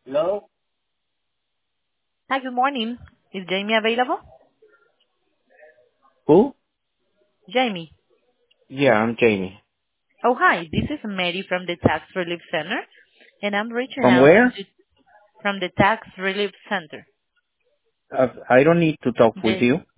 Hello? Hi, good morning. Is Jamie available? Who? Jamie. Yeah, I'm Jamie. Oh, hi. This is Mary from the Tax Relief Center, and I'm reaching From out where? from the Tax Relief Center. I don't need to talk with The, you.